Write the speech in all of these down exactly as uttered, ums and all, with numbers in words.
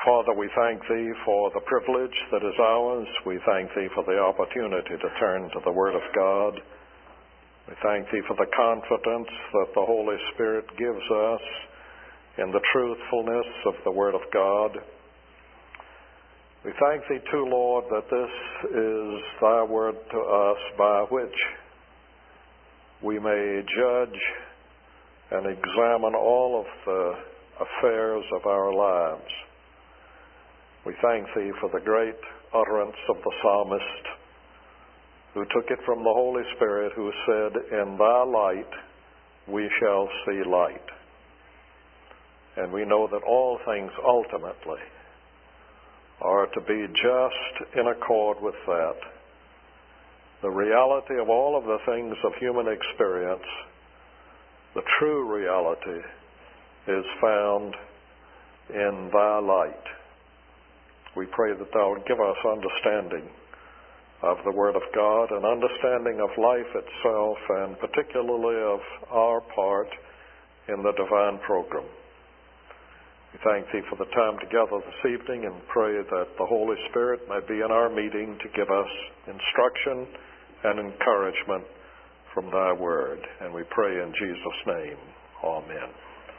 Father, we thank Thee for the privilege that is ours. We thank Thee for the opportunity to turn to the Word of God. We thank Thee for the confidence that the Holy Spirit gives us in the truthfulness of the Word of God. We thank Thee too, Lord, that this is Thy Word to us by which we may judge and examine all of the affairs of our lives. We thank Thee for the great utterance of the psalmist who took it from the Holy Spirit, who said, "In Thy light we shall see light." And we know that all things ultimately are to be just in accord with that. The reality of all of the things of human experience, the true reality, is found in Thy light. We pray that Thou would give us understanding of the Word of God, an understanding of life itself, and particularly of our part in the divine program. We thank Thee for the time together this evening and pray that the Holy Spirit may be in our meeting to give us instruction and encouragement from Thy Word. And we pray in Jesus' name. Amen.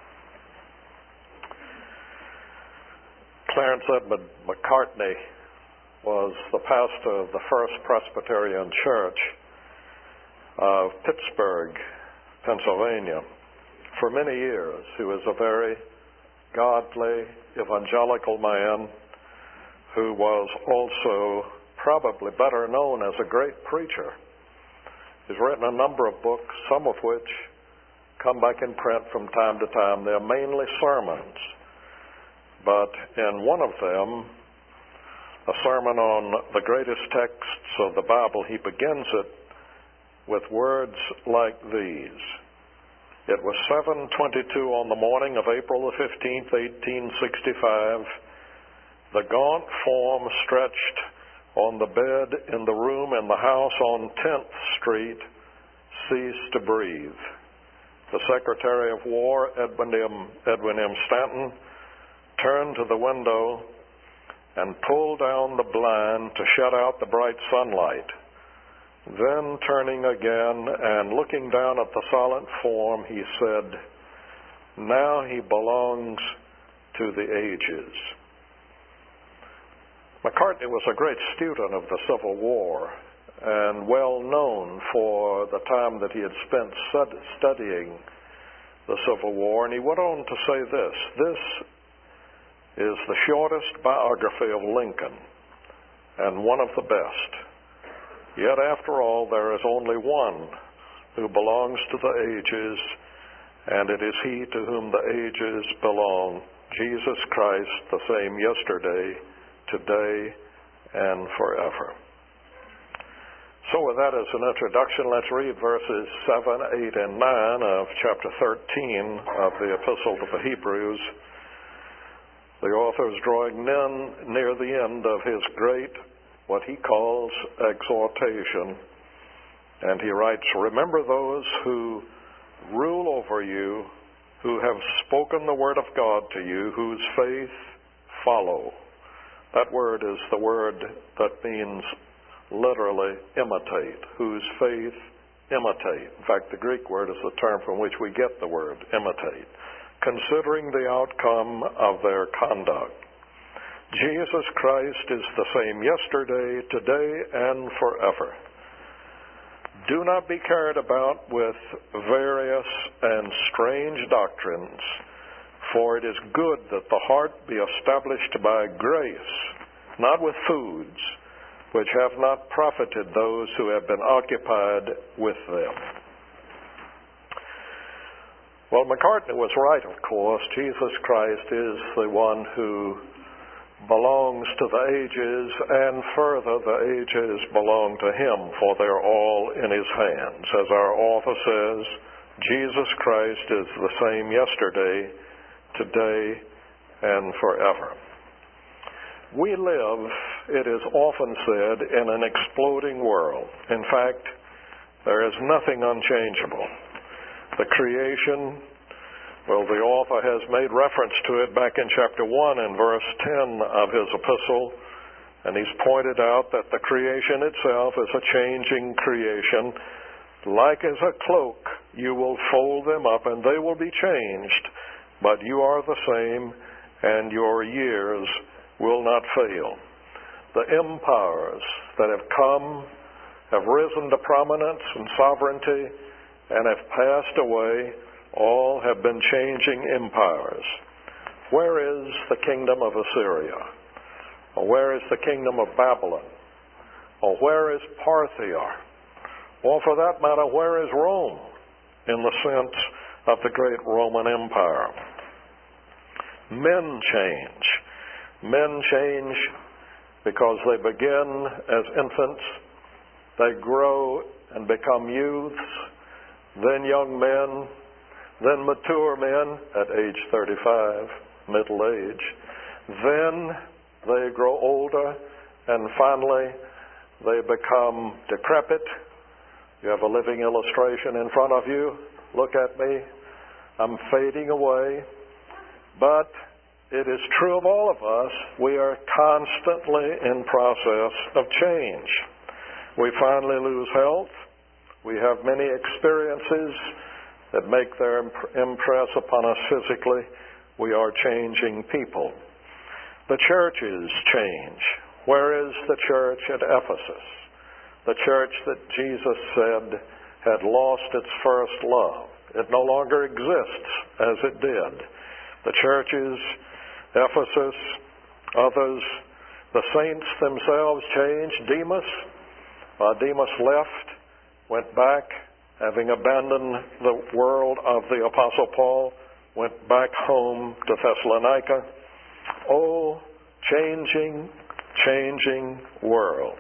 Clarence Edmund McCartney was the pastor of the First Presbyterian Church of Pittsburgh, Pennsylvania. For many years, he was a very godly, evangelical man who was also probably better known as a great preacher. He's written a number of books, some of which come back in print from time to time. They're mainly sermons. But in one of them, a sermon on the greatest texts of the Bible, he begins it with words like these. It was seven twenty-two on the morning of April the fifteenth, eighteen sixty-five. The gaunt form stretched on the bed in the room in the house on tenth Street ceased to breathe. The Secretary of War, Edwin M. Edwin M. Stanton, turned to the window and pulled down the blind to shut out the bright sunlight. Then, turning again and looking down at the silent form, he said, "Now he belongs to the ages." McCartney was a great student of the Civil War and well known for the time that he had spent studying the Civil War. And he went on to say this, "This is the shortest biography of Lincoln and one of the best. Yet, after all, there is only one who belongs to the ages, and it is he to whom the ages belong, Jesus Christ, the same yesterday, today, and forever." So with that as an introduction, let's read verses seven, eight, and nine of chapter thirteen of the Epistle to the Hebrews. The author is drawing near the end of his great, what he calls, exhortation. And he writes, "Remember those who rule over you, who have spoken the word of God to you, whose faith follow." That word is the word that means literally imitate, whose faith imitate. In fact, the Greek word is the term from which we get the word imitate. Considering the outcome of their conduct. Jesus Christ is the same yesterday, today, and forever. Do not be carried about with various and strange doctrines, for it is good that the heart be established by grace, not with foods, which have not profited those who have been occupied with them. Well, McCartney was right, of course. Jesus Christ is the one who belongs to the ages, and further, the ages belong to him, for they're all in his hands. As our author says, Jesus Christ is the same yesterday, today, and forever. We live, it is often said, in an exploding world. In fact, there is nothing unchangeable. The creation Well, the author has made reference to it back in chapter one and verse ten of his epistle, and he's pointed out that the creation itself is a changing creation. Like as a cloak, you will fold them up and they will be changed, but you are the same, and your years will not fail. The empires that have come have risen to prominence and sovereignty and have passed away. All have been changing empires. Where is the kingdom of Assyria? Or where is the kingdom of Babylon? Or where is Parthia? Or for that matter, where is Rome in the sense of the great Roman Empire? Men change. Men change because they begin as infants. They grow and become youths, then young men, then mature men at age thirty-five, middle age. Then they grow older, and finally they become decrepit. You have a living illustration in front of you. Look at me. I'm fading away. But it is true of all of us. We are constantly in process of change. We finally lose health. We have many experiences that make their impress upon us physically. We are changing people. The churches change. Where is the church at Ephesus? The church that Jesus said had lost its first love. It no longer exists as it did. The churches, Ephesus, others, the saints themselves changed. Demas, uh, Demas left, went back, having abandoned the world of the Apostle Paul, went back home to Thessalonica. Oh, changing, changing world.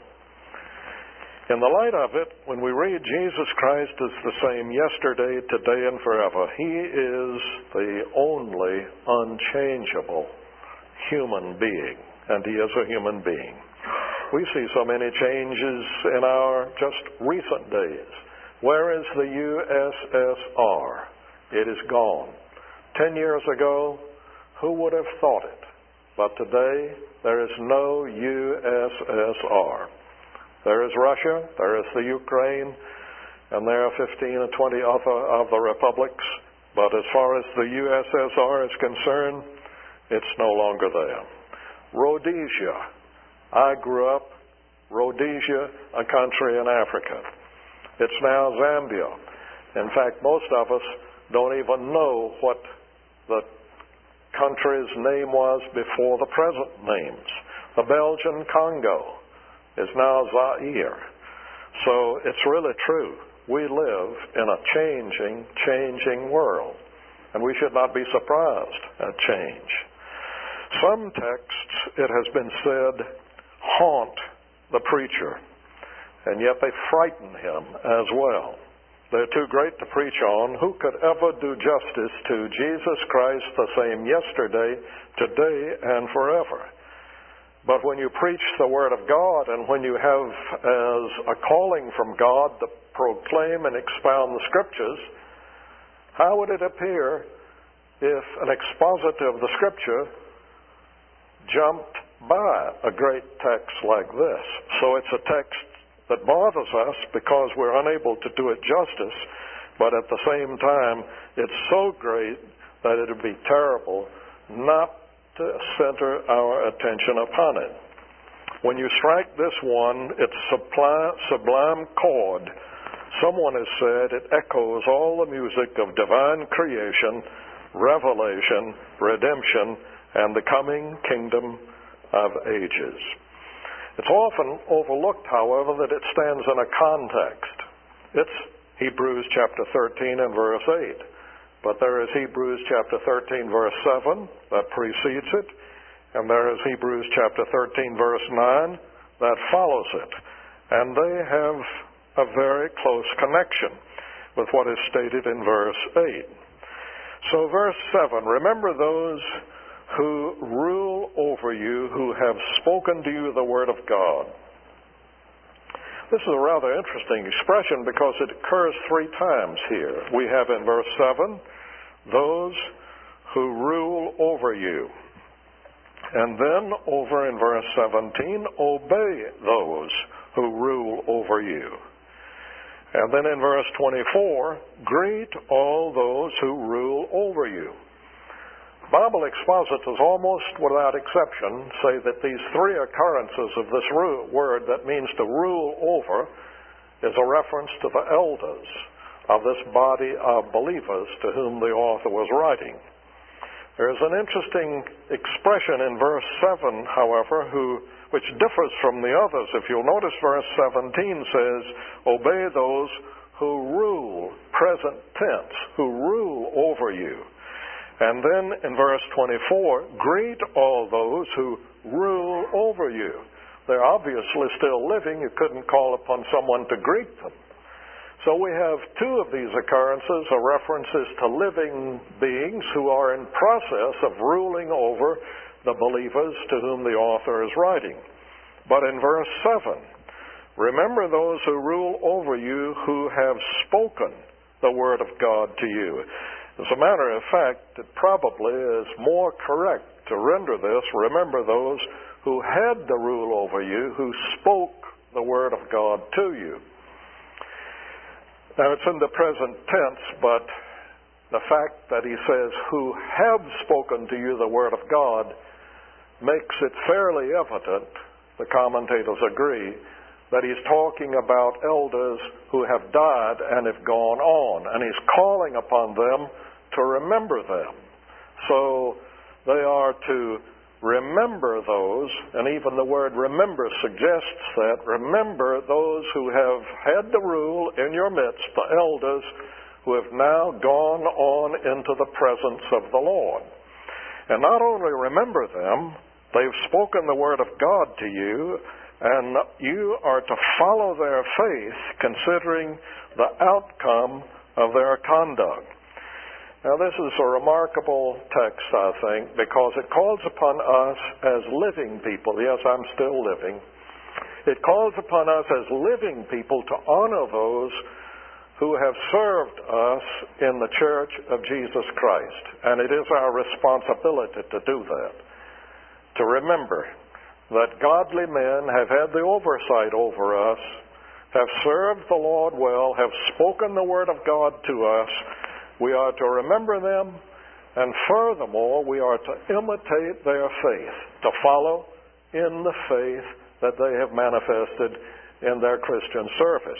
In the light of it, when we read Jesus Christ is the same yesterday, today, and forever, He is the only unchangeable human being, and He is a human being. We see so many changes in our just recent days. Where is the U S S R? It is gone. Ten years ago, who would have thought it? But today, there is no U S S R. There is Russia, there is the Ukraine, and there are fifteen or twenty other of the republics. But as far as the U S S R is concerned, it's no longer there. Rhodesia. I grew up, Rhodesia, a country in Africa. It's now Zambia. In fact, most of us don't even know what the country's name was before the present names. The Belgian Congo is now Zaire. So it's really true. We live in a changing, changing world. And we should not be surprised at change. Some texts, it has been said, haunt the preacher, and yet they frighten him as well. They're too great to preach on. Who could ever do justice to Jesus Christ the same yesterday, today, and forever? But when you preach the Word of God, and when you have as a calling from God to proclaim and expound the Scriptures, how would it appear if an expositor of the Scripture jumped by a great text like this? So it's a text that bothers us because we're unable to do it justice, but at the same time, it's so great that it would be terrible not to center our attention upon it. When you strike this one, its sublime chord, someone has said it echoes all the music of divine creation, revelation, redemption, and the coming kingdom of ages. It's often overlooked, however, that it stands in a context. It's Hebrews chapter thirteen and verse eight. But there is Hebrews chapter thirteen, verse seven, that precedes it. And there is Hebrews chapter thirteen, verse nine, that follows it. And they have a very close connection with what is stated in verse eight. So verse seven, remember those who rule over you, who have spoken to you the word of God. This is a rather interesting expression because it occurs three times here. We have in verse seven, those who rule over you. And then over in verse seventeen, obey those who rule over you. And then in verse twenty-four, greet all those who rule over you. Bible expositors almost without exception say that these three occurrences of this word that means to rule over is a reference to the elders of this body of believers to whom the author was writing. There's an interesting expression in verse seven, however, who, which differs from the others. If you'll notice, verse seventeen says, obey those who rule, present tense, who rule over you. And then in verse twenty-four, greet all those who rule over you. They're obviously still living. You couldn't call upon someone to greet them. So we have two of these occurrences are references to living beings who are in process of ruling over the believers to whom the author is writing. But in verse seven, remember those who rule over you who have spoken the word of God to you. As a matter of fact, it probably is more correct to render this, remember those who had the rule over you, who spoke the word of God to you. Now, it's in the present tense, but the fact that he says, who have spoken to you the word of God, makes it fairly evident, the commentators agree, that he's talking about elders who have died and have gone on, and he's calling upon them to remember them. So they are to remember those, and even the word remember suggests that, remember those who have had the rule in your midst, the elders who have now gone on into the presence of the Lord. And not only remember them, they've spoken the word of God to you, and you are to follow their faith considering the outcome of their conduct. Now, this is a remarkable text, I think, because it calls upon us as living people. Yes, I'm still living. It calls upon us as living people to honor those who have served us in the church of Jesus Christ. And it is our responsibility to do that, to remember that godly men have had the oversight over us, have served the Lord well, have spoken the word of God to us. We are to remember them, and furthermore, we are to imitate their faith, to follow in the faith that they have manifested in their Christian service.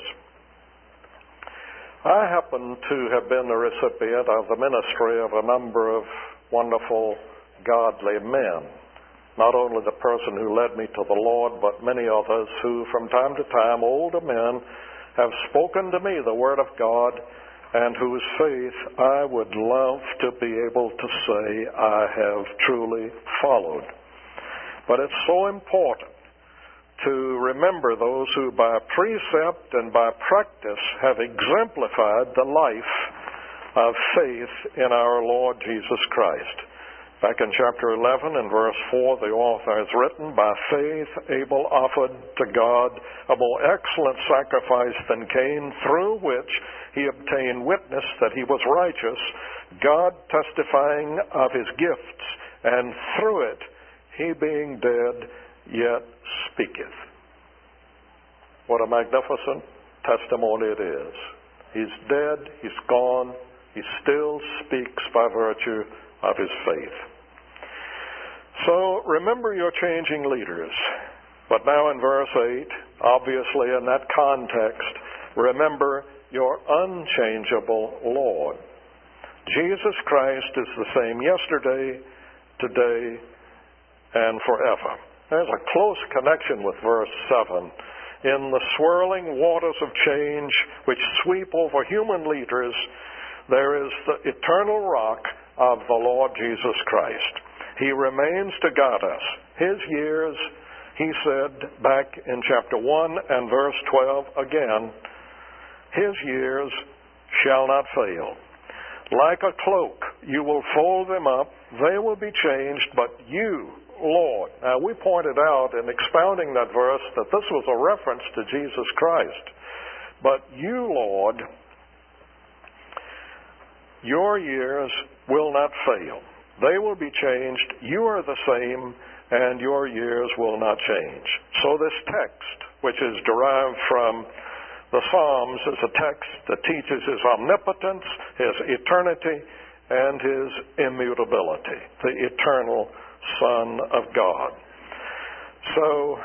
I happen to have been the recipient of the ministry of a number of wonderful, godly men. Not only the person who led me to the Lord, but many others who, from time to time, older men, have spoken to me the Word of God, and whose faith I would love to be able to say I have truly followed. But it's so important to remember those who by precept and by practice have exemplified the life of faith in our Lord Jesus Christ. Back in chapter eleven and verse four, the author has written, by faith Abel offered to God a more excellent sacrifice than Cain, through which he obtained witness that he was righteous, God testifying of his gifts, and through it he being dead yet speaketh. What a magnificent testimony it is. He's dead, he's gone, he still speaks by virtue of his faith. So remember your changing leaders. But now in verse eight, obviously in that context, remember your unchangeable Lord. Jesus Christ is the same yesterday, today, and forever. There's a close connection with verse seven. In the swirling waters of change which sweep over human leaders, there is the eternal rock of the Lord Jesus Christ. He remains to guide us. His years, he said back in chapter one and verse twelve again, his years shall not fail. Like a cloak, you will fold them up. They will be changed, but you, Lord. Now, we pointed out in expounding that verse that this was a reference to Jesus Christ. But you, Lord, Your years will not fail. They will be changed. You are the same, and your years will not change. So this text, which is derived from the Psalms, is a text that teaches His omnipotence, His eternity, and His immutability, the eternal Son of God. So,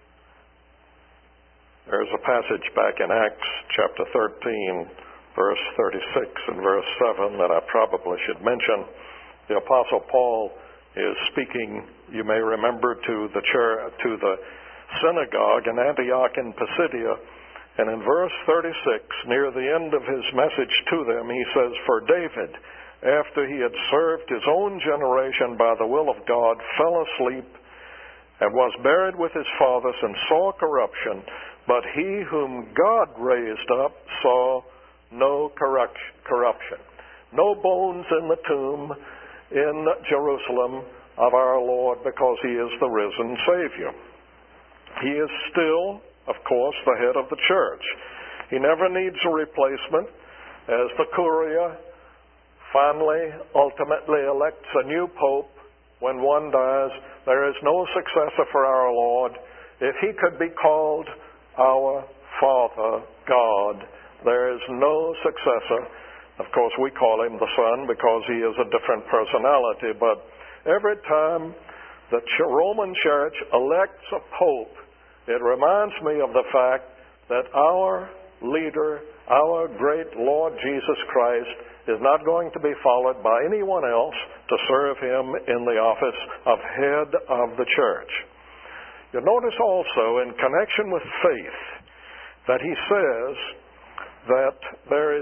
there's a passage back in Acts chapter thirteen, verse thirty-six and verse seven that I probably should mention. The Apostle Paul is speaking, you may remember, to the church, to the synagogue in Antioch in Pisidia, and in verse thirty-six, near the end of his message to them, he says, "For David, after he had served his own generation by the will of God, fell asleep and was buried with his fathers and saw corruption. But he whom God raised up saw no corruption." No bones in the tomb in Jerusalem of our Lord, because He is the risen Savior. He is still, of course, the head of the church. He never needs a replacement. As the Curia finally, ultimately elects a new pope when one dies, there is no successor for our Lord. If He could be called our Father God, there is no successor. Of course, we call Him the Son because He is a different personality, but every time the Roman Church elects a pope, it reminds me of the fact that our leader, our great Lord Jesus Christ, is not going to be followed by anyone else to serve Him in the office of head of the church. You'll notice also in connection with faith that he says that there is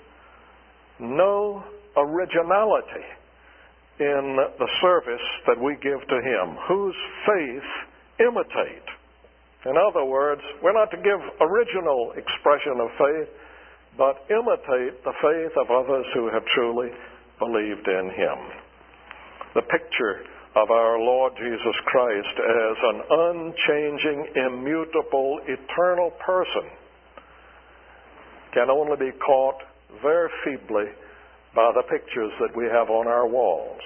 no originality in the service that we give to Him, whose faith imitate. In other words, we're not to give original expression of faith, but imitate the faith of others who have truly believed in Him. The picture of our Lord Jesus Christ as an unchanging, immutable, eternal person can only be caught very feebly by the pictures that we have on our walls.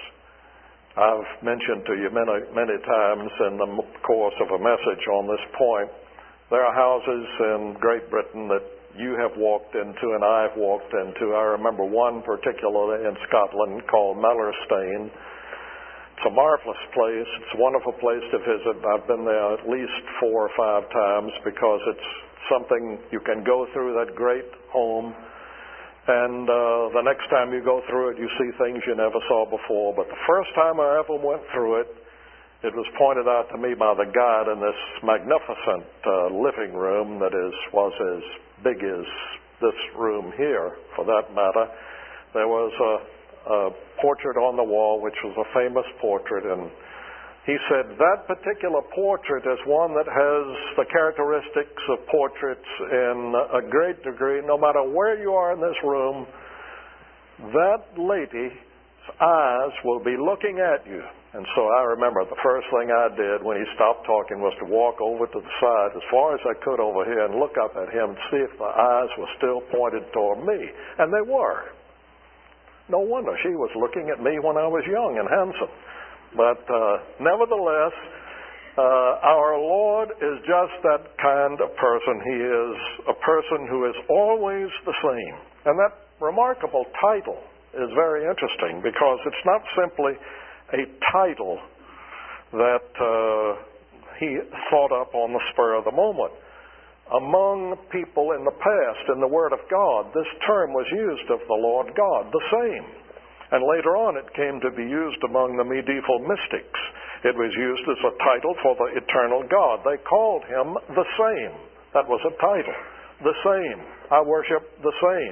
I've mentioned to you many, many times in the course of a message on this point, there are houses in Great Britain that you have walked into and I've walked into. I remember one particularly in Scotland called Mellerstain. It's a marvelous place. It's a wonderful place to visit. I've been there at least four or five times because it's something you can go through that great home, and uh, the next time you go through it, you see things you never saw before. But the first time I ever went through it, it was pointed out to me by the guide in this magnificent uh, living room that is was as big as this room here, for that matter. There was a, a portrait on the wall, which was a famous portrait, and he said that particular portrait is one that has the characteristics of portraits in a great degree. No matter where you are in this room, that lady's eyes will be looking at you. And so I remember the first thing I did when he stopped talking was to walk over to the side as far as I could over here and look up at him and see if the eyes were still pointed toward me. And they were. No wonder she was looking at me when I was young and handsome. But uh, nevertheless, uh, our Lord is just that kind of person. He is a person who is always the same. And that remarkable title is very interesting because it's not simply a title that uh, he thought up on the spur of the moment. Among people in the past, in the Word of God, this term was used of the Lord God, the same. And later on it came to be used among the medieval mystics. It was used as a title for the eternal God. They called Him the same. That was a title. The same. I worship the same.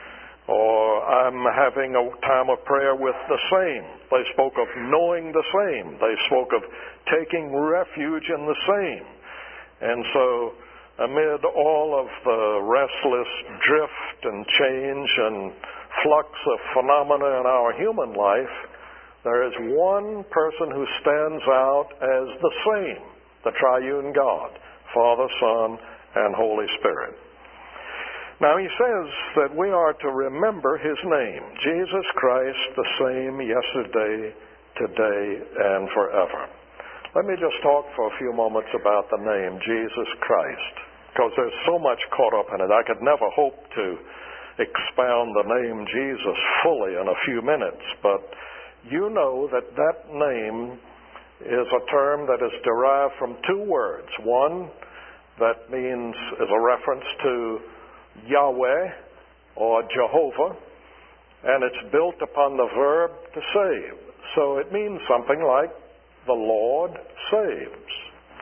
Or I'm having a time of prayer with the same. They spoke of knowing the same. They spoke of taking refuge in the same. And so amid all of the restless drift and change and flux of phenomena in our human life, there is one person who stands out as the same, the triune God, Father, Son, and Holy Spirit. Now he says that we are to remember his name, Jesus Christ, the same yesterday, today, and forever. Let me just talk for a few moments about the name Jesus Christ, because there's so much caught up in it. I could never hope to expound the name Jesus fully in a few minutes, but you know that that name is a term that is derived from two words. One that means, is a reference to Yahweh or Jehovah, and it's built upon the verb to save. So it means something like the Lord saves.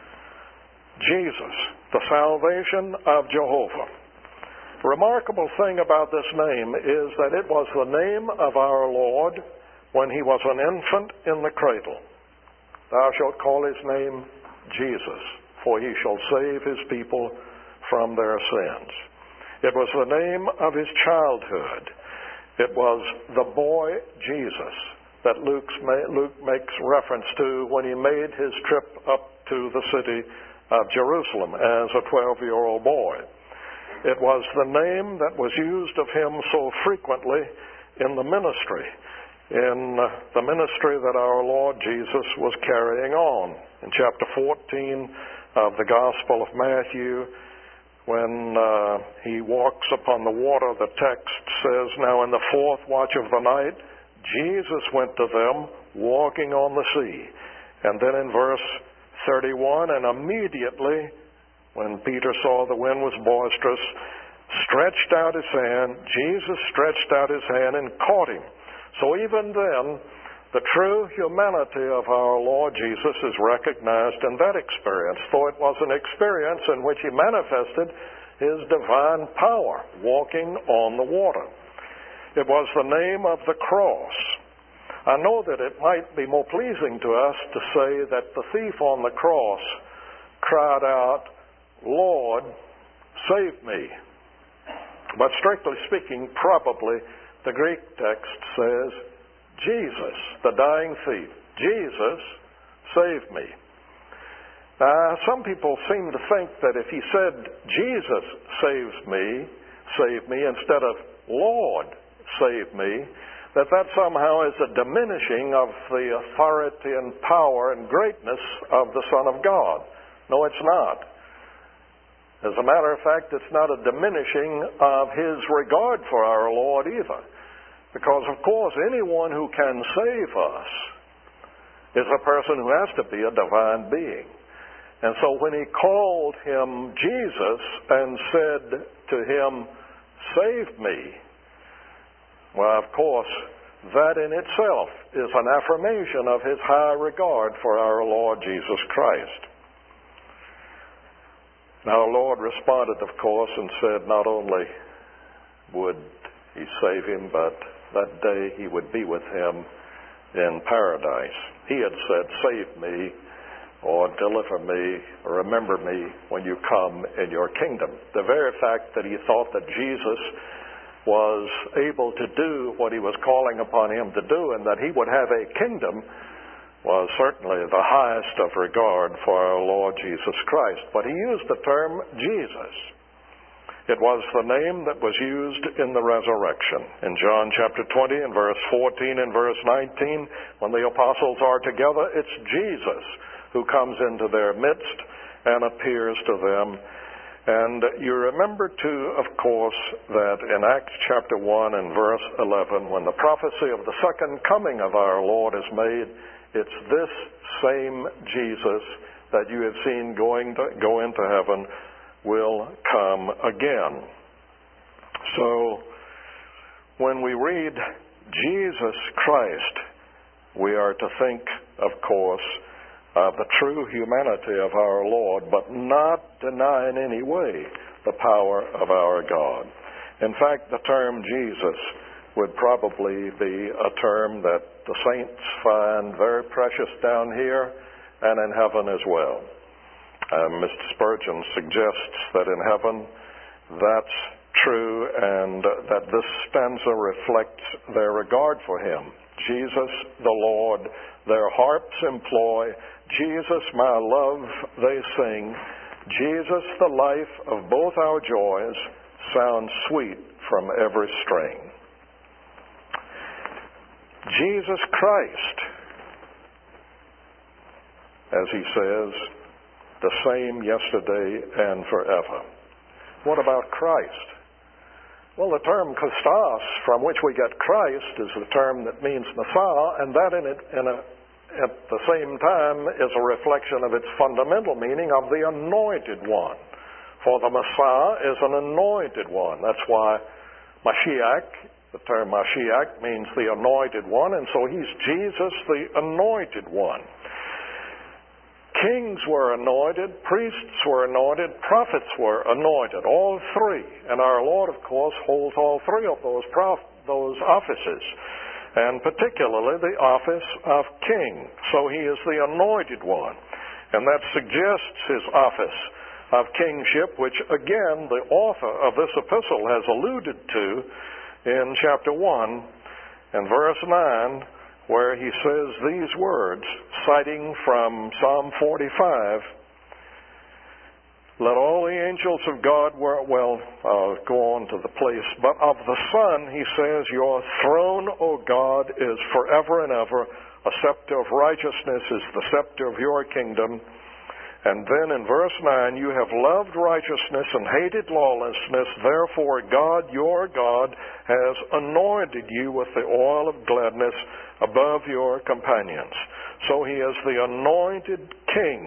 Jesus, the salvation of Jehovah. The remarkable thing about this name is that it was the name of our Lord when he was an infant in the cradle. Thou shalt call his name Jesus, for he shall save his people from their sins. It was the name of his childhood. It was the boy Jesus that Luke's, Luke makes reference to when he made his trip up to the city of Jerusalem as a twelve-year-old boy. It was the name that was used of him so frequently in the ministry, in the ministry that our Lord Jesus was carrying on. In chapter fourteen of the Gospel of Matthew, when uh, he walks upon the water, the text says, "Now in the fourth watch of the night, Jesus went to them walking on the sea." And then in verse thirty-one, "And immediately, when Peter saw the wind was boisterous, stretched out his hand, Jesus stretched out his hand and caught him." So even then, the true humanity of our Lord Jesus is recognized in that experience, though it was an experience in which he manifested his divine power, walking on the water. It was the name of the cross. I know that it might be more pleasing to us to say that the thief on the cross cried out, "Lord, save me." But strictly speaking, probably the Greek text says, "Jesus, the dying thief, Jesus, save me." Now, some people seem to think that if he said, "Jesus saves me, save me," instead of "Lord, save me," that that somehow is a diminishing of the authority and power and greatness of the Son of God. No, it's not. As a matter of fact, it's not a diminishing of his regard for our Lord either. Because, of course, anyone who can save us is a person who has to be a divine being. And so when he called him Jesus and said to him, "Save me," well, of course, that in itself is an affirmation of his high regard for our Lord Jesus Christ. Now, our Lord responded, of course, and said not only would he save him, but that day he would be with him in paradise. He had said, "Save me," or "Deliver me," or "Remember me when you come in your kingdom." The very fact that he thought that Jesus was able to do what he was calling upon him to do, and that he would have a kingdom, was certainly the highest of regard for our Lord Jesus Christ. But he used the term Jesus. It was the name that was used in the resurrection. In John chapter twenty and verse fourteen and verse nineteen, when the apostles are together, it's Jesus who comes into their midst and appears to them. And you remember too, of course, that in Acts chapter one and verse eleven, when the prophecy of the second coming of our Lord is made, it's this same Jesus that you have seen going to go into heaven will come again. So when we read Jesus Christ, we are to think, of course, of the true humanity of our Lord, but not deny in any way the power of our God. In fact, the term Jesus would probably be a term that the saints find very precious down here and in heaven as well. Um, Mister Spurgeon suggests that in heaven that's true, and uh, that this stanza reflects their regard for him. Jesus the Lord their harps employ, Jesus my love they sing, Jesus the life of both our joys, sounds sweet from every string. Jesus Christ, as he says, the same yesterday and forever. What about Christ? Well, the term Christos, from which we get Christ, is the term that means Messiah, and that in it, in a, at the same time is a reflection of its fundamental meaning of the anointed one. For the Messiah is an anointed one. That's why Mashiach, the term Mashiach, means the anointed one, and so he's Jesus, the anointed one. Kings were anointed, priests were anointed, prophets were anointed, all three. And our Lord, of course, holds all three of those prof- those offices, and particularly the office of king. So he is the anointed one. And that suggests his office of kingship, which, again, the author of this epistle has alluded to in chapter one and verse nine, where he says these words, citing from Psalm forty-five, let all the angels of God, were, well, I'll go on to the place, but of the Son, he says, your throne, O God, is forever and ever. A scepter of righteousness is the scepter of your kingdom. And then in verse nine, you have loved righteousness and hated lawlessness. Therefore, God, your God, has anointed you with the oil of gladness above your companions. So he is the anointed king.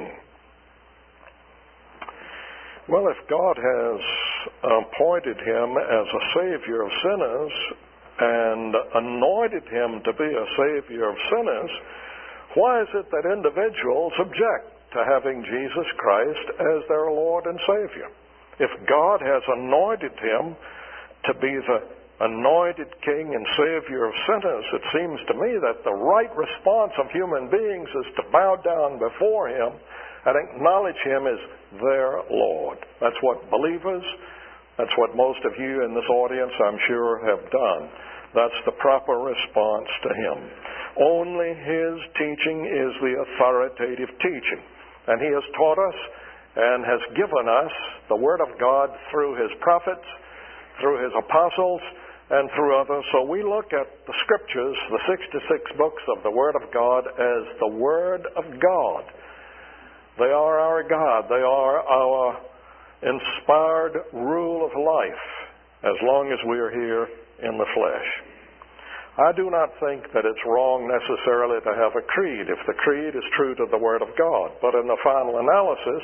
Well, if God has appointed him as a savior of sinners and anointed him to be a savior of sinners, why is it that individuals object to having Jesus Christ as their Lord and Savior? If God has anointed him to be the anointed King and Savior of sinners, it seems to me that the right response of human beings is to bow down before him and acknowledge him as their Lord. That's what believers, that's what most of you in this audience, I'm sure, have done. That's the proper response to him. Only his teaching is the authoritative teaching. And he has taught us and has given us the Word of God through his prophets, through his apostles, and through others. So we look at the Scriptures, the sixty-six books of the Word of God, as the Word of God. They are our God. They are our inspired rule of life as long as we are here in the flesh. I do not think that it's wrong necessarily to have a creed if the creed is true to the Word of God. But in the final analysis,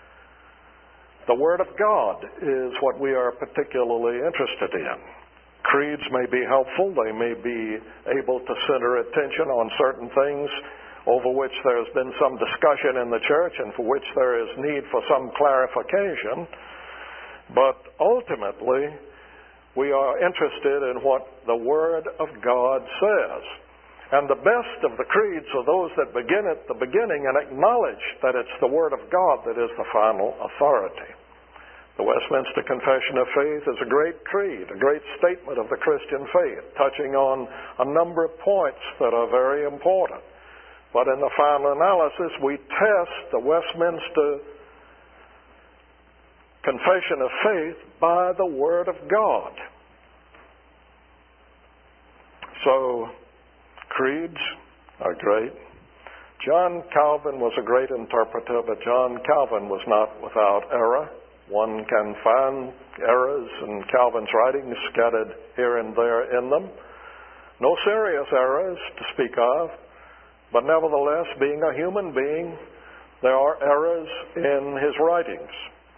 the Word of God is what we are particularly interested in. Creeds may be helpful. They may be able to center attention on certain things over which there has been some discussion in the church and for which there is need for some clarification. But ultimately, we are interested in what the Word of God says. And the best of the creeds are those that begin at the beginning and acknowledge that it's the Word of God that is the final authority. The Westminster Confession of Faith is a great creed, a great statement of the Christian faith, touching on a number of points that are very important. But in the final analysis, we test the Westminster Confession of Faith by the Word of God. So, creeds are great. John Calvin was a great interpreter, but John Calvin was not without error. One can find errors in Calvin's writings scattered here and there in them. No serious errors to speak of, but nevertheless, being a human being, there are errors in his writings.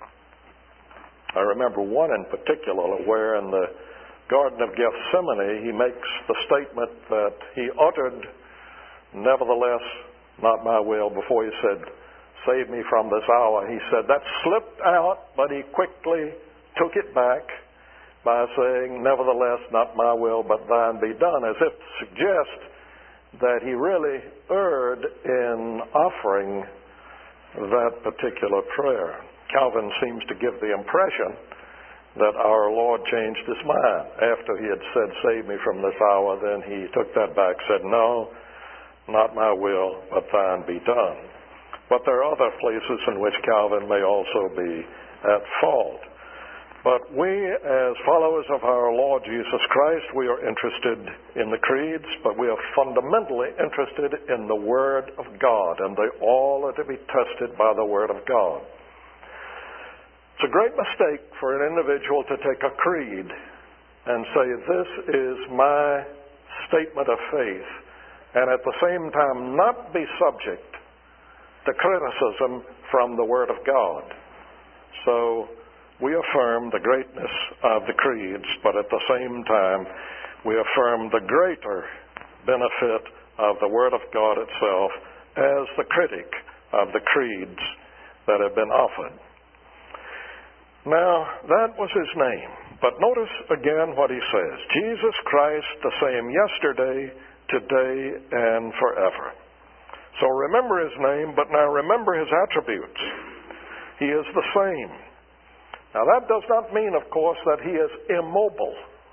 I remember one in particular where in the Garden of Gethsemane he makes the statement that he uttered, nevertheless, not my will, before he said, save me from this hour. He said that slipped out, but he quickly took it back by saying, nevertheless, not my will, but thine be done, as if to suggest that he really erred in offering that particular prayer. Calvin seems to give the impression that our Lord changed his mind. After he had said, save me from this hour, then he took that back, said, no, not my will, but thine be done. But there are other places in which Calvin may also be at fault. But we, as followers of our Lord Jesus Christ, we are interested in the creeds, but we are fundamentally interested in the Word of God, and they all are to be tested by the Word of God. It's a great mistake for an individual to take a creed and say, this is my statement of faith, and at the same time not be subject to criticism from the Word of God. So we affirm the greatness of the creeds, but at the same time we affirm the greater benefit of the Word of God itself as the critic of the creeds that have been offered. Now, that was his name. But notice again what he says. Jesus Christ, the same yesterday, today, and forever. So remember his name, but now remember his attributes. He is the same. Now that does not mean, of course, that he is immobile.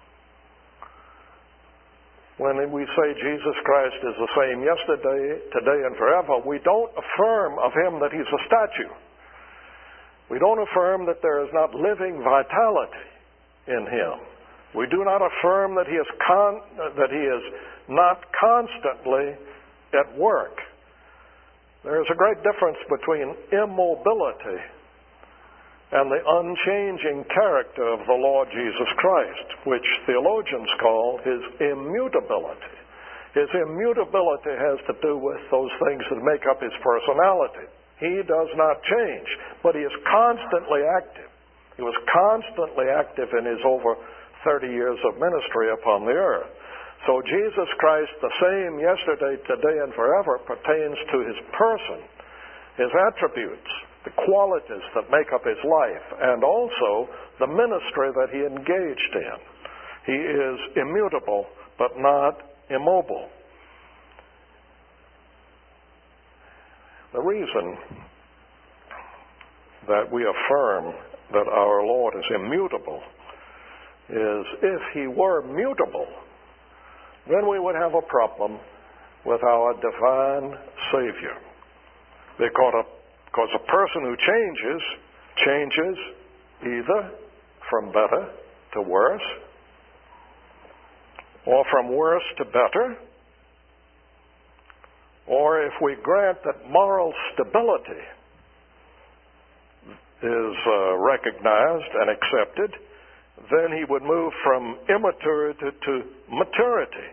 When we say Jesus Christ is the same yesterday, today, and forever, we don't affirm of him that he's a statue. We don't affirm that there is not living vitality in him. We do not affirm that he is con- that he is not constantly at work. There is a great difference between immobility and the unchanging character of the Lord Jesus Christ, which theologians call his immutability. His immutability has to do with those things that make up his personality. He does not change, but he is constantly active. He was constantly active in his over thirty years of ministry upon the earth. So Jesus Christ, the same yesterday, today, and forever, pertains to his person, his attributes, the qualities that make up his life, and also the ministry that he engaged in. He is immutable, but not immobile. The reason that we affirm that our Lord is immutable is if he were mutable, then we would have a problem with our divine Savior. Because a, because a person who changes, changes either from better to worse, or from worse to better, or if we grant that moral stability is uh, recognized and accepted, then he would move from immaturity to maturity.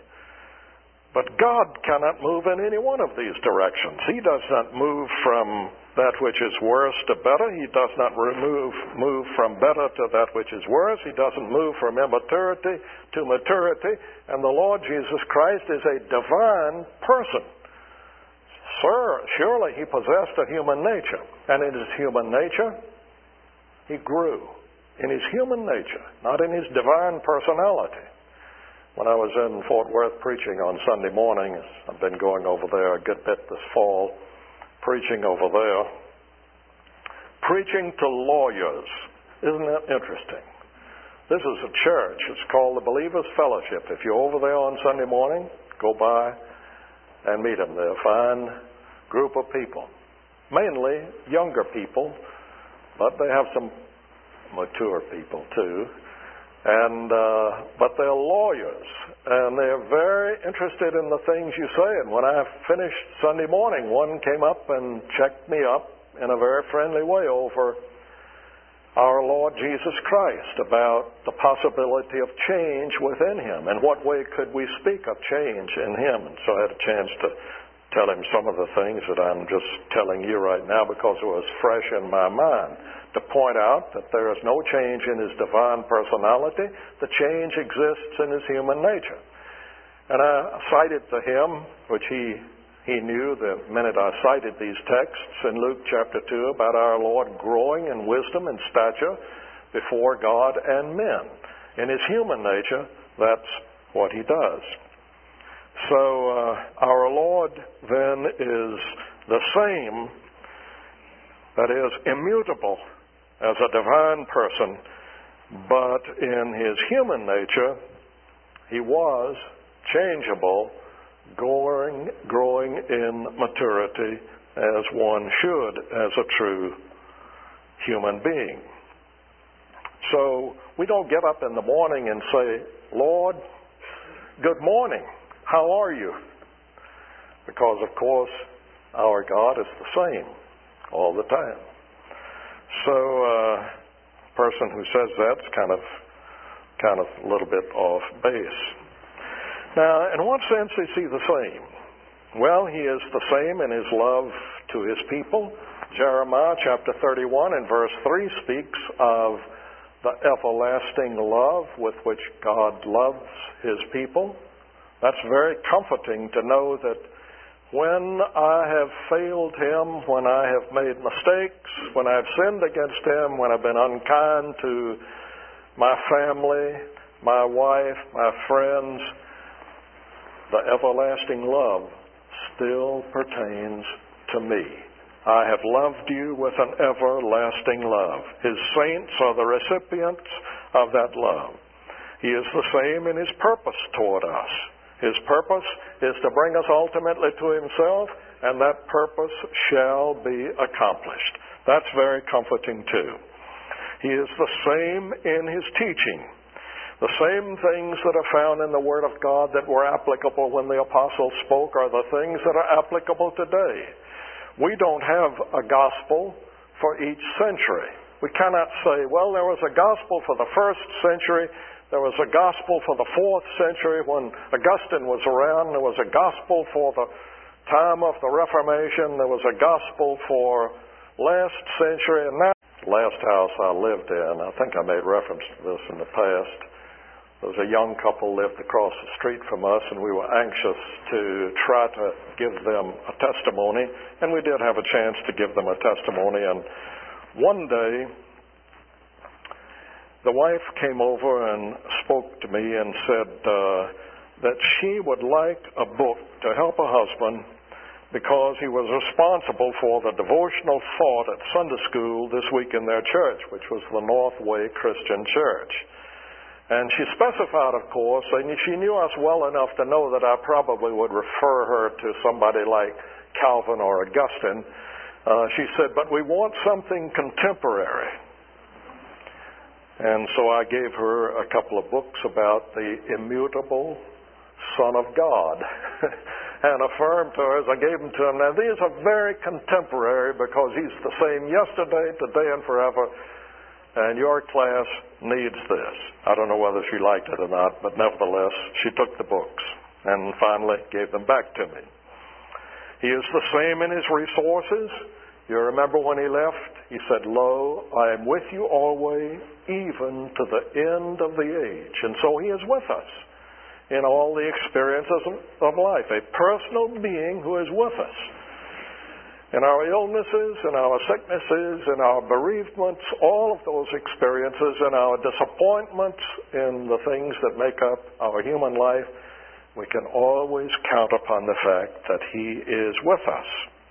But God cannot move in any one of these directions. He does not move from that which is worse to better. He does not remove, move from better to that which is worse. He doesn't move from immaturity to maturity. And the Lord Jesus Christ is a divine person. Sir, surely he possessed a human nature. And in his human nature, he grew. In his human nature, not in his divine personality. When I was in Fort Worth preaching on Sunday morning, I've been going over there a good bit this fall, preaching over there, preaching to lawyers. Isn't that interesting? This is a church. It's called the Believers Fellowship. If you're over there on Sunday morning, go by and meet them. They're a fine group of people, mainly younger people, but they have some mature people too. And uh, but they're lawyers, and they're very interested in the things you say. And when I finished Sunday morning, one came up and checked me up in a very friendly way over our Lord Jesus Christ, about the possibility of change within him, and what way could we speak of change in him. And so I had a chance to tell him some of the things that I'm just telling you right now because it was fresh in my mind, to point out that there is no change in his divine personality. The change exists in his human nature. And I cited to him, which he he knew the minute I cited these texts in Luke chapter two about our Lord growing in wisdom and stature before God and men. In his human nature, that's what he does. So uh, our Lord then is the same, that is, immutable as a divine person, but in his human nature, he was changeable, growing, growing in maturity as one should, as a true human being. So we don't get up in the morning and say, Lord, good morning, how are you? Because, of course, our God is the same all the time. So uh, a person who says that's kind of, kind of a little bit off base. Now, in what sense is he the same? Well, he is the same in his love to his people. Jeremiah chapter thirty-one and verse three speaks of the everlasting love with which God loves his people. That's very comforting to know that when I have failed him, when I have made mistakes, when I've sinned against him, when I've been unkind to my family, my wife, my friends, the everlasting love still pertains to me. I have loved you with an everlasting love. His saints are the recipients of that love. He is the same in his purpose toward us. His purpose is to bring us ultimately to himself, and that purpose shall be accomplished. That's very comforting too. He is the same in his teaching. The same things that are found in the Word of God that were applicable when the apostles spoke are the things that are applicable today. We don't have a gospel for each century. We cannot say, well, there was a gospel for the first century, there was a gospel for the fourth century when Augustine was around, there was a gospel for the time of the Reformation, there was a gospel for last century, and that last house I lived in, I think I made reference to this in the past, there was a young couple lived across the street from us, and we were anxious to try to give them a testimony, and we did have a chance to give them a testimony. And one day, the wife came over and spoke to me and said uh, that she would like a book to help her husband because he was responsible for the devotional thought at Sunday school this week in their church, which was the Northway Christian Church. And she specified, of course, and she knew us well enough to know that I probably would refer her to somebody like Calvin or Augustine. Uh, she said, but we want something contemporary. And so I gave her a couple of books about the immutable Son of God and affirmed to her as I gave them to her. Now, these are very contemporary because he's the same yesterday, today, and forever. And your class needs this. I don't know whether she liked it or not, but nevertheless, she took the books and finally gave them back to me. He is the same in his resources. You remember when he left, he said, lo, I am with you always, even to the end of the age. And so he is with us in all the experiences of life, a personal being who is with us. In our illnesses, in our sicknesses, in our bereavements, all of those experiences, in our disappointments, in the things that make up our human life, we can always count upon the fact that he is with us.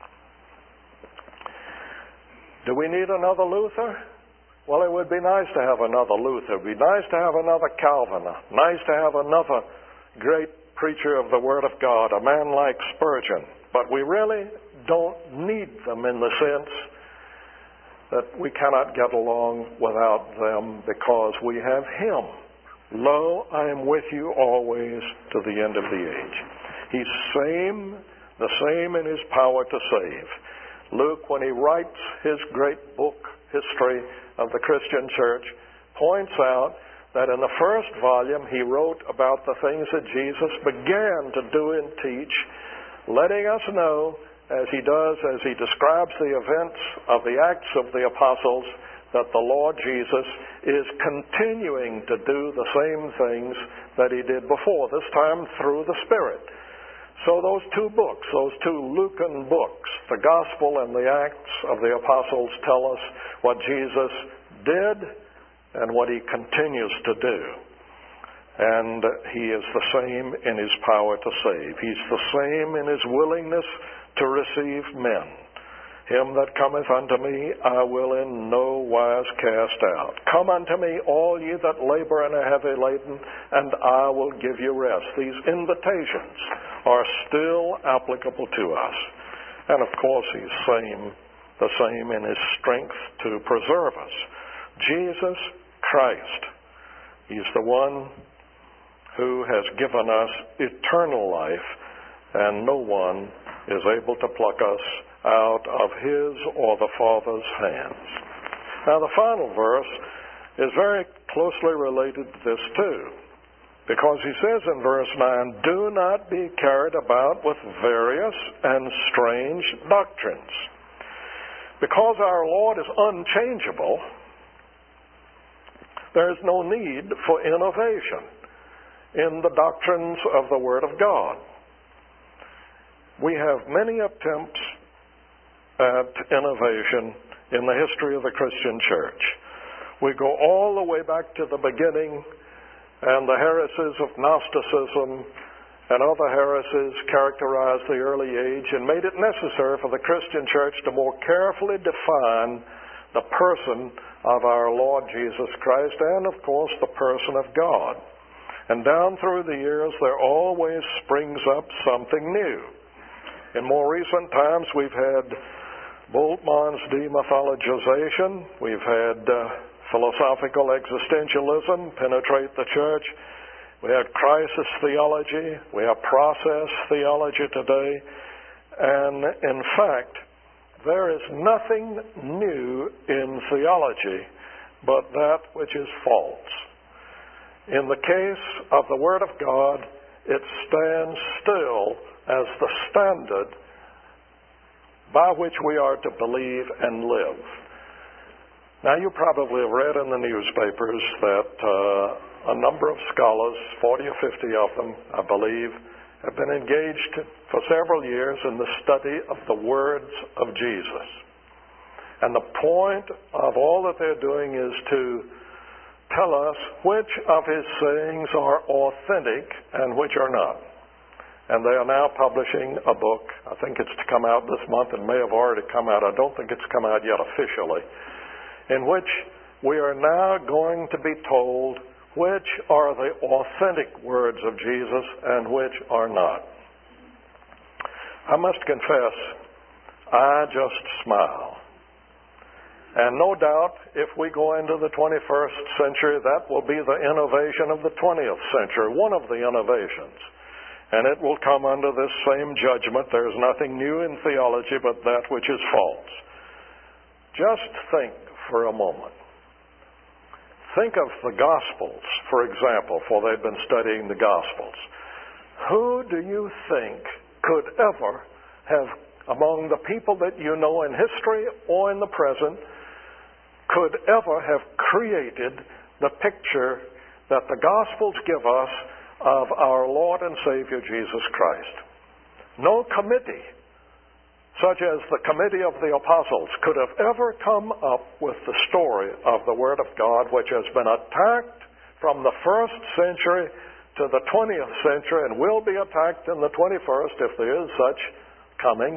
Do we need another Luther? Well, it would be nice to have another Luther. It would be nice to have another Calvin. Nice to have another great preacher of the Word of God, a man like Spurgeon. But we really don't need them in the sense that we cannot get along without them because we have him. Lo, I am with you always to the end of the age. He's same, the same in his power to save. Luke, when he writes his great book, History of the Christian Church, points out that in the first volume he wrote about the things that Jesus began to do and teach, letting us know, as he does, as he describes the events of the Acts of the Apostles, that the Lord Jesus is continuing to do the same things that he did before, this time through the Spirit. So those two books, those two Lucan books, the Gospel and the Acts of the Apostles, tell us what Jesus did and what he continues to do. And he is the same in his power to save. He's the same in his willingness to receive men. Him that cometh unto me, I will in no wise cast out. Come unto me, all ye that labor and are heavy laden, and I will give you rest. These invitations are still applicable to us. And of course, he's same, the same in his strength to preserve us. Jesus Christ. He's the one who has given us eternal life, and no one is able to pluck us out of His or the Father's hands. Now, the final verse is very closely related to this too, because he says in verse nine, "Do not be carried about with various and strange doctrines." Because our Lord is unchangeable, there is no need for innovation in the doctrines of the Word of God. We have many attempts at innovation in the history of the Christian church. We go all the way back to the beginning, and the heresies of Gnosticism and other heresies characterized the early age and made it necessary for the Christian church to more carefully define the person of our Lord Jesus Christ and, of course, the person of God. And down through the years, there always springs up something new. In more recent times, we've had Bultmann's demythologization. We've had uh, philosophical existentialism penetrate the church. We have crisis theology. We have process theology today. And in fact, there is nothing new in theology but that which is false. In the case of the Word of God, it stands still as the standard by which we are to believe and live. Now, you probably have read in the newspapers that uh, a number of scholars, forty or fifty of them, I believe, have been engaged for several years in the study of the words of Jesus. And the point of all that they're doing is to tell us which of His sayings are authentic and which are not. And they are now publishing a book. I think it's to come out this month. It may have already come out. I don't think it's come out yet officially. In which we are now going to be told which are the authentic words of Jesus and which are not. I must confess, I just smile. And no doubt, if we go into the twenty-first century, that will be the innovation of the twentieth century, one of the innovations. And it will come under this same judgment. There is nothing new in theology but that which is false. Just think for a moment. Think of the Gospels, for example, for they've been studying the Gospels. Who do you think could ever have, among the people that you know in history or in the present, could ever have created the picture that the Gospels give us of our Lord and Savior Jesus Christ? No committee, such as the Committee of the Apostles, could have ever come up with the story of the Word of God, which has been attacked from the first century to the twentieth century and will be attacked in the twenty-first if there is such coming.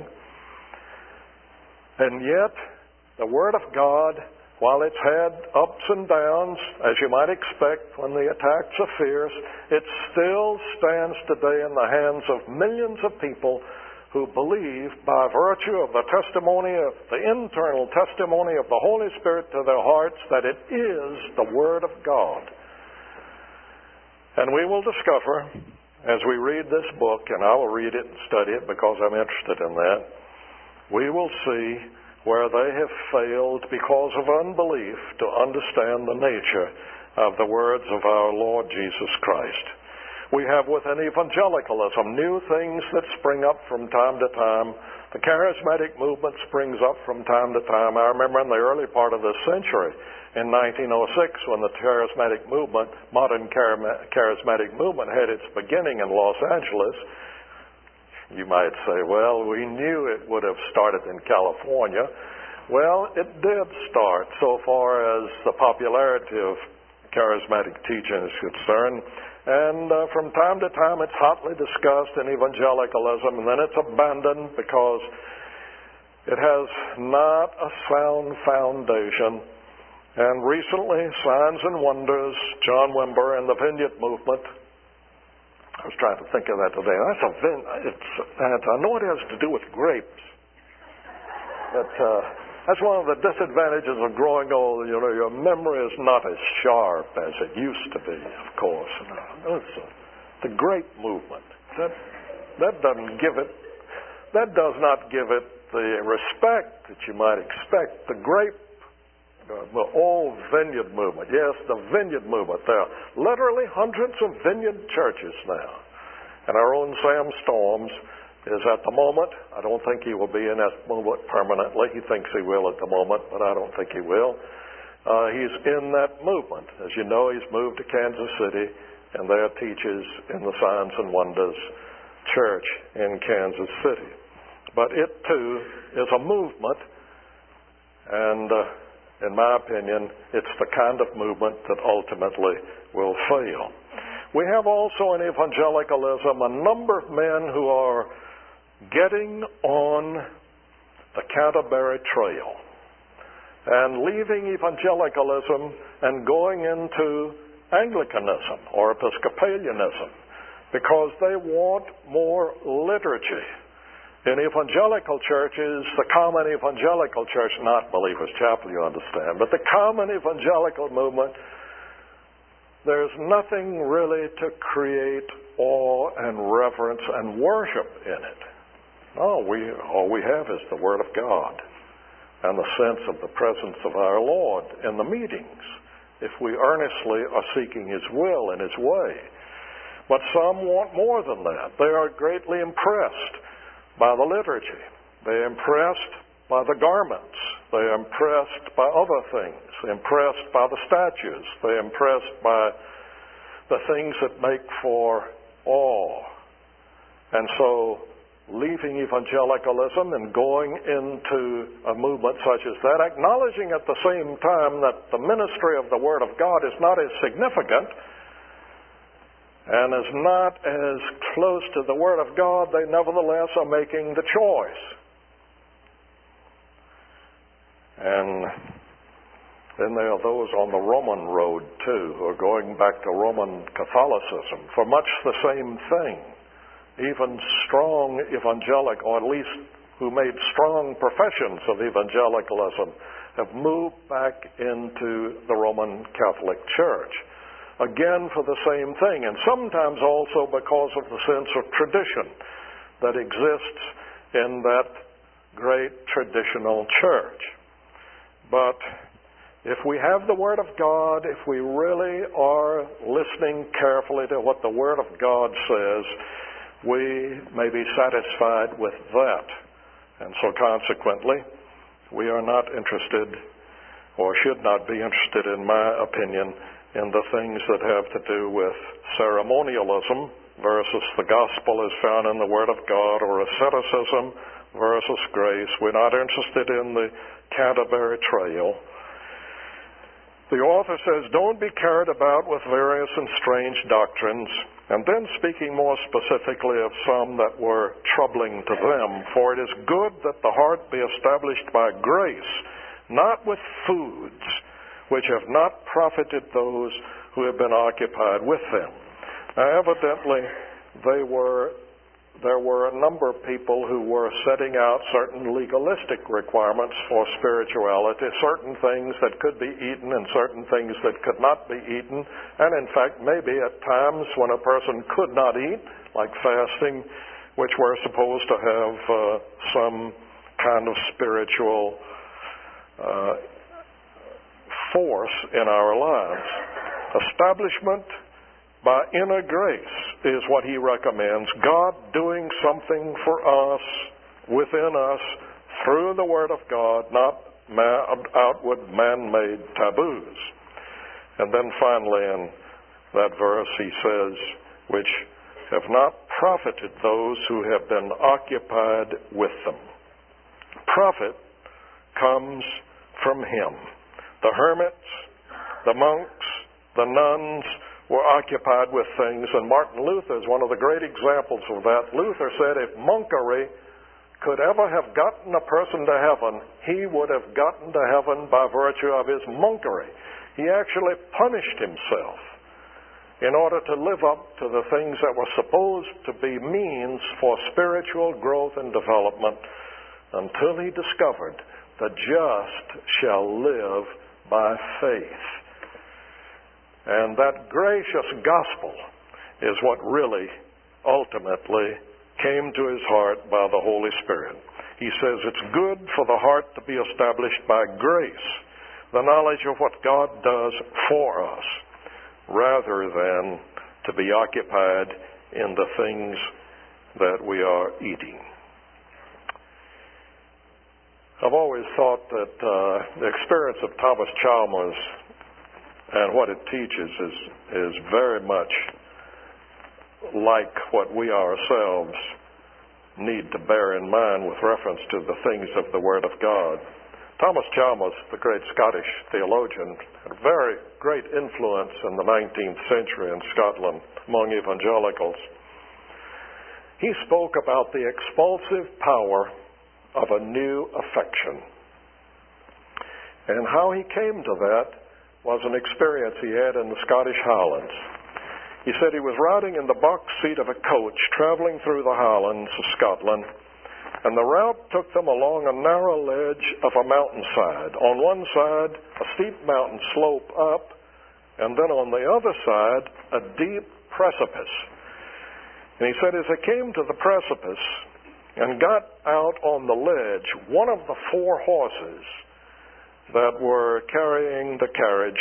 And yet, the Word of God, while it's had ups and downs, as you might expect when the attacks are fierce, it still stands today in the hands of millions of people who believe by virtue of the testimony of the internal testimony of the Holy Spirit to their hearts that it is the Word of God. And we will discover, as we read this book, and I will read it and study it because I'm interested in that, we will see where they have failed because of unbelief to understand the nature of the words of our Lord Jesus Christ. We have within evangelicalism new things that spring up from time to time. The charismatic movement springs up from time to time. I remember in the early part of this century, in nineteen oh six, when the charismatic movement, modern charismatic movement, had its beginning in Los Angeles. You might say, well, we knew it would have started in California. Well, it did start so far as the popularity of charismatic teaching is concerned. And uh, from time to time it's hotly discussed in evangelicalism, and then it's abandoned because it has not a sound foundation. And recently, Signs and Wonders, John Wimber and the Vineyard Movement, I was trying to think of that today. That's a vin- it's, it's, I know it has to do with grapes. But uh, That's one of the disadvantages of growing old. You know, your memory is not as sharp as it used to be, of course. It's a, the great movement. That, that doesn't give it, that does not give it the respect that you might expect. The great, uh, the old vineyard movement. Yes, the vineyard movement. There are literally hundreds of vineyard churches now. And our own Sam Storms is at the moment. I don't think he will be in that movement permanently. He thinks he will at the moment, but I don't think he will. Uh, he's in that movement. As you know, he's moved to Kansas City, and there teaches in the Signs and Wonders Church in Kansas City. But it, too, is a movement, and uh, in my opinion, it's the kind of movement that ultimately will fail. We have also in evangelicalism a number of men who are getting on the Canterbury Trail and leaving evangelicalism and going into Anglicanism or Episcopalianism because they want more liturgy. In evangelical churches, the common evangelical church, not Believers Chapel, you understand, but the common evangelical movement, there's nothing really to create awe and reverence and worship in it. No, we, all we have is the Word of God and the sense of the presence of our Lord in the meetings, if we earnestly are seeking His will and His way. But some want more than that. They are greatly impressed by the liturgy. They're impressed by the garments. They're impressed by other things. They're impressed by the statues. They're impressed by the things that make for awe. And so, leaving evangelicalism and going into a movement such as that, acknowledging at the same time that the ministry of the Word of God is not as significant and is not as close to the Word of God, they nevertheless are making the choice. And then there are those on the Roman road, too, who are going back to Roman Catholicism for much the same thing. Even strong evangelic, or at least who made strong professions of evangelicalism, have moved back into the Roman Catholic Church. Again, for the same thing, and sometimes also because of the sense of tradition that exists in that great traditional church. But if we have the Word of God, if we really are listening carefully to what the Word of God says, we may be satisfied with that. And so consequently, we are not interested, or should not be interested, in my opinion, in the things that have to do with ceremonialism versus the gospel as found in the Word of God, or asceticism versus grace. We're not interested in the Canterbury Trail. The author says, don't be carried about with various and strange doctrines, and then speaking more specifically of some that were troubling to them, for it is good that the heart be established by grace, not with foods, which have not profited those who have been occupied with them. Now, evidently, they were there were a number of people who were setting out certain legalistic requirements for spirituality, certain things that could be eaten and certain things that could not be eaten, and in fact maybe at times when a person could not eat, like fasting, which were supposed to have uh, some kind of spiritual uh, force in our lives. Establishment by inner grace is what he recommends. God doing something for us, within us, through the Word of God, not man, outward man-made taboos. And then finally in that verse he says, which have not profited those who have been occupied with them. Profit comes from him. The hermits, the monks, the nuns were occupied with things, and Martin Luther is one of the great examples of that. Luther said if monkery could ever have gotten a person to heaven, he would have gotten to heaven by virtue of his monkery. He actually punished himself in order to live up to the things that were supposed to be means for spiritual growth and development, until he discovered the just shall live by faith. And that gracious gospel is what really, ultimately, came to his heart by the Holy Spirit. He says it's good for the heart to be established by grace, the knowledge of what God does for us, rather than to be occupied in the things that we are eating. I've always thought that uh, the experience of Thomas Chalmers and what it teaches is, is very much like what we ourselves need to bear in mind with reference to the things of the Word of God. Thomas Chalmers, the great Scottish theologian, had a very great influence in the nineteenth century in Scotland among evangelicals. He spoke about the expulsive power of a new affection. And how he came to that was an experience he had in the Scottish Highlands. He said he was riding in the box seat of a coach traveling through the Highlands of Scotland, and the route took them along a narrow ledge of a mountainside. On one side, a steep mountain slope up, and then on the other side, a deep precipice. And he said as they came to the precipice and got out on the ledge, one of the four horses that were carrying the carriage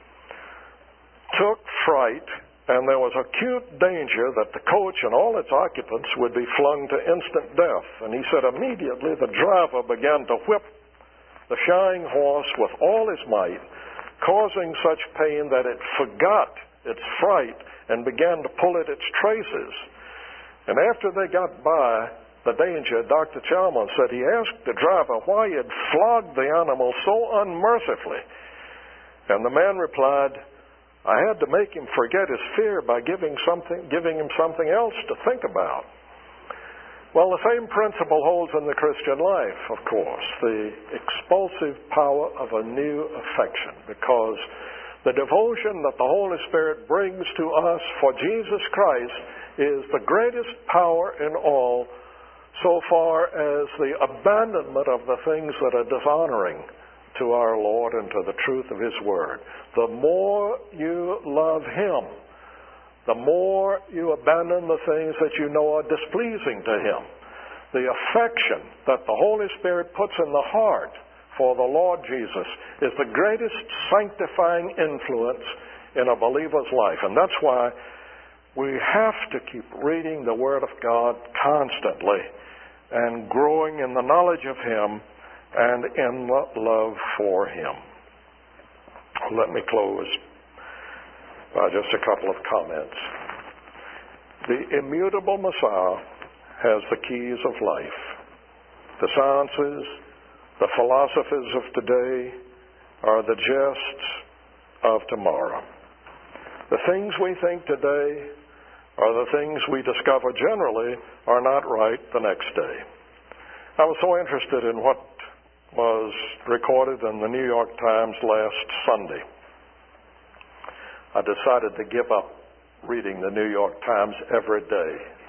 took fright, and there was acute danger that the coach and all its occupants would be flung to instant death. And he said immediately the driver began to whip the shying horse with all his might, causing such pain that it forgot its fright and began to pull at its traces. And after they got by the danger, Doctor Chalmers said he asked the driver why he had flogged the animal so unmercifully. And the man replied, I had to make him forget his fear by giving something, giving him something else to think about. Well, the same principle holds in the Christian life, of course, the expulsive power of a new affection, because the devotion that the Holy Spirit brings to us for Jesus Christ is the greatest power in all, so far as the abandonment of the things that are dishonoring to our Lord and to the truth of His Word. The more you love Him, the more you abandon the things that you know are displeasing to Him. The affection that the Holy Spirit puts in the heart for the Lord Jesus is the greatest sanctifying influence in a believer's life. And that's why we have to keep reading the Word of God constantly and growing in the knowledge of Him and in love for Him. Let me close by just a couple of comments. The immutable Messiah has the keys of life. The sciences, the philosophies of today are the jests of tomorrow. The things we think today are the things we discover generally are not right the next day. I was so interested in what was recorded in the New York Times last Sunday. I decided to give up reading the New York Times every day.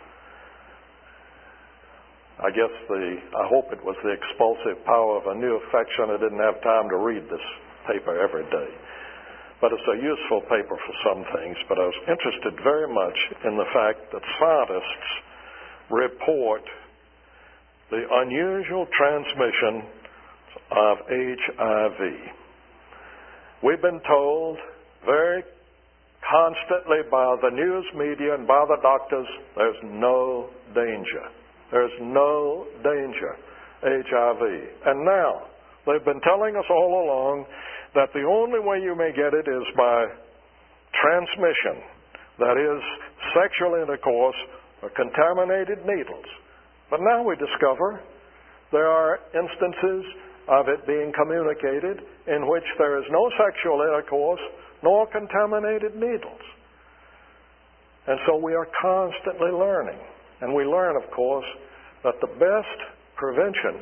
I guess the, I hope it was the expulsive power of a new affection. I didn't have time to read this paper every day. But it's a useful paper for some things. But I was interested very much in the fact that scientists report the unusual transmission of H I V. We've been told very constantly by the news media and by the doctors, there's no danger. There's no danger, H I V. And now, they've been telling us all along that the only way you may get it is by transmission, that is, sexual intercourse or contaminated needles. But now we discover there are instances of it being communicated in which there is no sexual intercourse nor contaminated needles. And so we are constantly learning. And we learn, of course, that the best prevention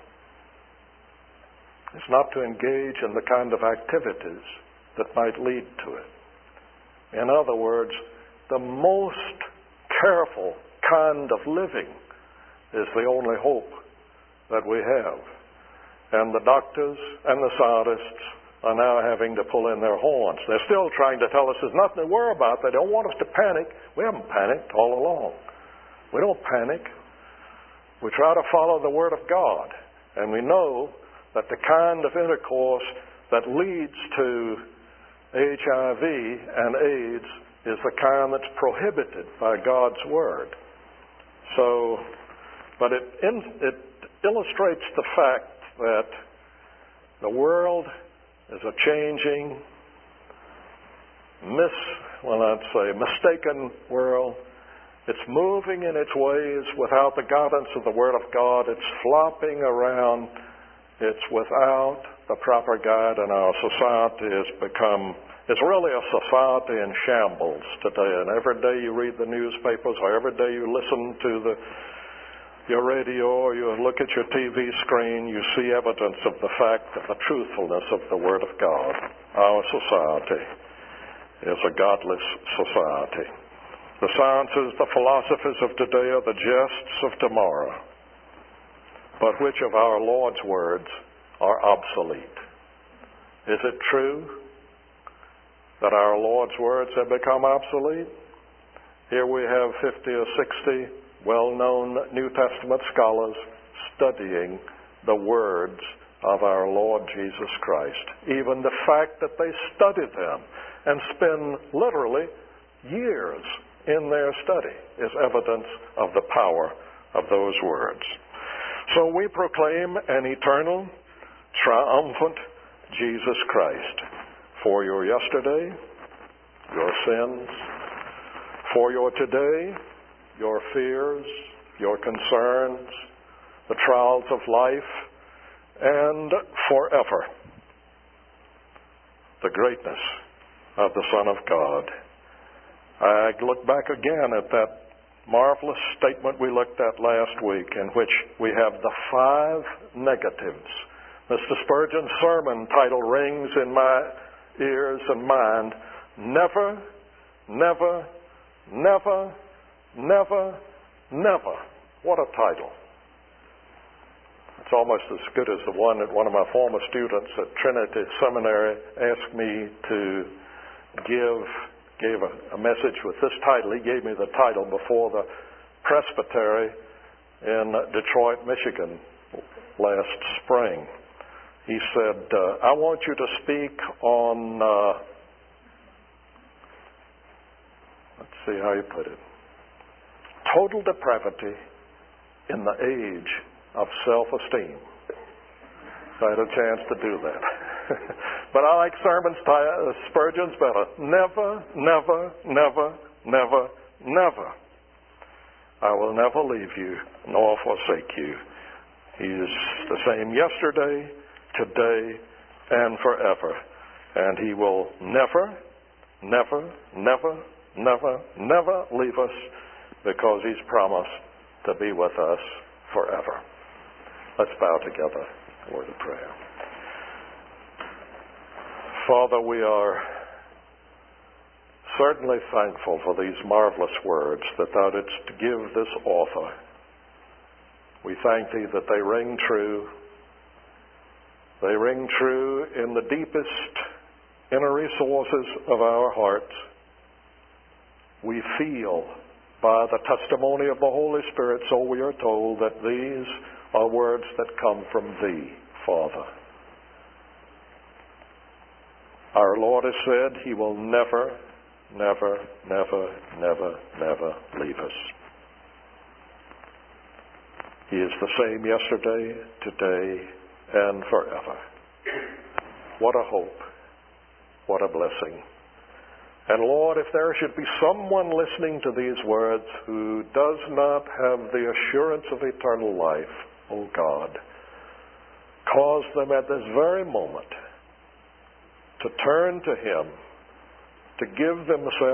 is not to engage in the kind of activities that might lead to it. In other words, the most careful kind of living is the only hope that we have. And the doctors and the scientists are now having to pull in their horns. They're still trying to tell us there's nothing to worry about. They don't want us to panic. We haven't panicked all along. We don't panic. We try to follow the Word of God. And we know that the kind of intercourse that leads to H I V and AIDS is the kind that's prohibited by God's Word. So, but it, it illustrates the fact that the world is a changing, mis, well, I'd say, mistaken world. It's moving in its ways without the guidance of the Word of God. It's flopping around. It's without the proper guide, and our society has become, it's really a society in shambles today. And every day you read the newspapers, or every day you listen to the your radio, or you look at your T V screen, you see evidence of the fact of the truthfulness of the Word of God. Our society is a godless society. The sciences, the philosophers of today are the jests of tomorrow. But which of our Lord's words are obsolete? Is it true that our Lord's words have become obsolete? Here we have fifty or sixty well-known New Testament scholars studying the words of our Lord Jesus Christ. Even the fact that they study them and spend literally years in their study is evidence of the power of those words. So we proclaim an eternal, triumphant Jesus Christ for your yesterday, your sins, for your today, your fears, your concerns, the trials of life, and forever, the greatness of the Son of God. I look back again at that marvelous statement we looked at last week, in which we have the five negatives. Mister Spurgeon's sermon title rings in my ears and mind: Never, never, never, never, never. What a title. It's almost as good as the one that one of my former students at Trinity Seminary asked me to give, gave a, a message with this title. He gave me the title before the presbytery in Detroit, Michigan last spring. He said, uh, I want you to speak on, uh, let's see how you put it, total depravity in the age of self-esteem. So I had a chance to do that. But I like sermons, uh, Spurgeon's better. Never, never, never, never, never. I will never leave you nor forsake you. He is the same yesterday, today, and forever. And He will never, never, never, never, never leave us, because He's promised to be with us forever. Let's bow together. A word of prayer. Father, we are certainly thankful for these marvelous words that Thou didst give this author. We thank Thee that they ring true. They ring true in the deepest inner resources of our hearts. We feel by the testimony of the Holy Spirit, so we are told, that these are words that come from Thee, Father. Our Lord has said He will never, never, never, never, never leave us. He is the same yesterday, today, and forever. What a hope. What a blessing. And Lord, if there should be someone listening to these words who does not have the assurance of eternal life, oh God, cause them at this very moment to turn to Him, to give themselves